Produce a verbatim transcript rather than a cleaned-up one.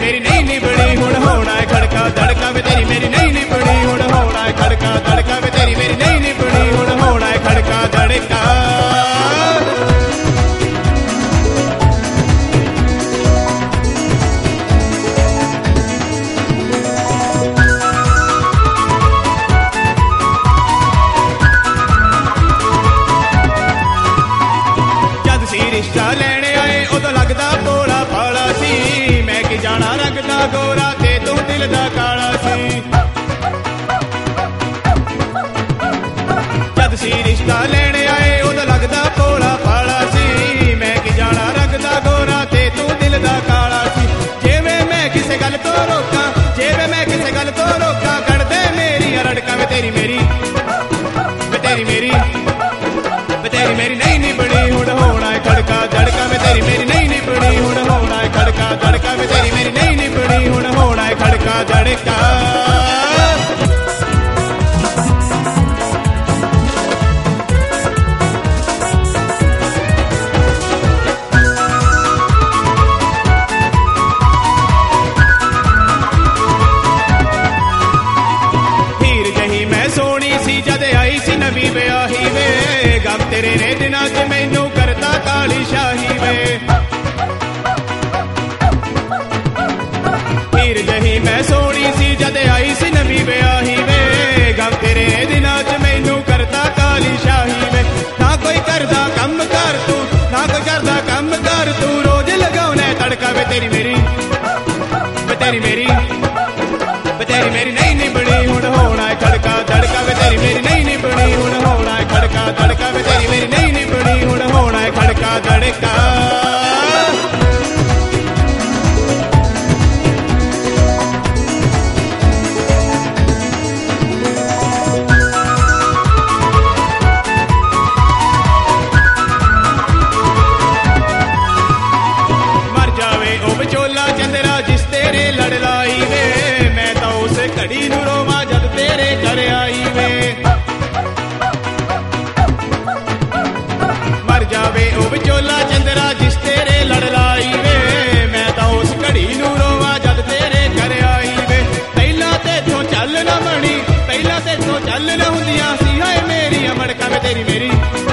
मेरी नहीं निभड़ी हुण होना है खड़का धड़का वे तेरी मेरी नहीं निभड़ी हुण होना है खड़का धड़का वे तेरी मेरी नहीं निभड़ी हुण होना है खड़का धड़का। जद सी रिश्ता लेने आए उदों लगदा भोला भाला सी, मैं की जाना रंग दा गोरा ते तू दिल दा काला सी। जद सी रिश्ता लेने आए उदों लगदा भोला भाला सी, मैं की जाना रंग दा गोरा ते तू दिल दा काला सी। जेवे मैं किसे गल तो रोका जेवे मैं किसे गल तो रोका कर दे मेरी रड़का वे तेरी मेरी वे तेरी मेरी वे तेरी मेरी नहीं निभड़ी हुण होना है खड़का धड़का वे तेरी मेरी नहीं निभड़ी हुण होना है खड़का धड़का वे तेरी मेरी नहीं निभड़ी हुण होना है खड़का धड़का। हीर जही मैं सोनी सी जद आई सी नवी ब्याही वे, गम तेरे ने दिना च मैनू करता काली शाही वे। हीर जही मैं सोनी सी जद आई सी नवी ब्याही वे, गम तेरे ने दिना च मैनू करता काली शाही वे। ना कोई करदा कम कर तू ना कोई करदा कम कर तू, रोज लगाउना तड़का वे तेरी मेरी वे तेरी मेरी वे तेरी मेरी नहीं निभड़ी हुण होना है खड़का धड़का वे तेरी मेरी नहीं निभड़ी हुण होना है खड़का धड़का वे तेरी मेरी नहीं निभड़ी हुण होना है खड़का धड़का। मर जावे ओ विचोला चंदरा जिस तेरे लड़ लाई वे, मैं तो उस घड़ी नू रोवां जद तेरे घर आई वे। मर जावे ओ विचोला चंदरा जिस तेरे लड़ लाई वे, मैं तो उस घड़ी नू रोवां जद तेरे घर आई वे। पहला तेथों चल ना बनी पहला तेथों चल ना हुंदियां सी हाय मेरी अमड़का वे तेरी मेरी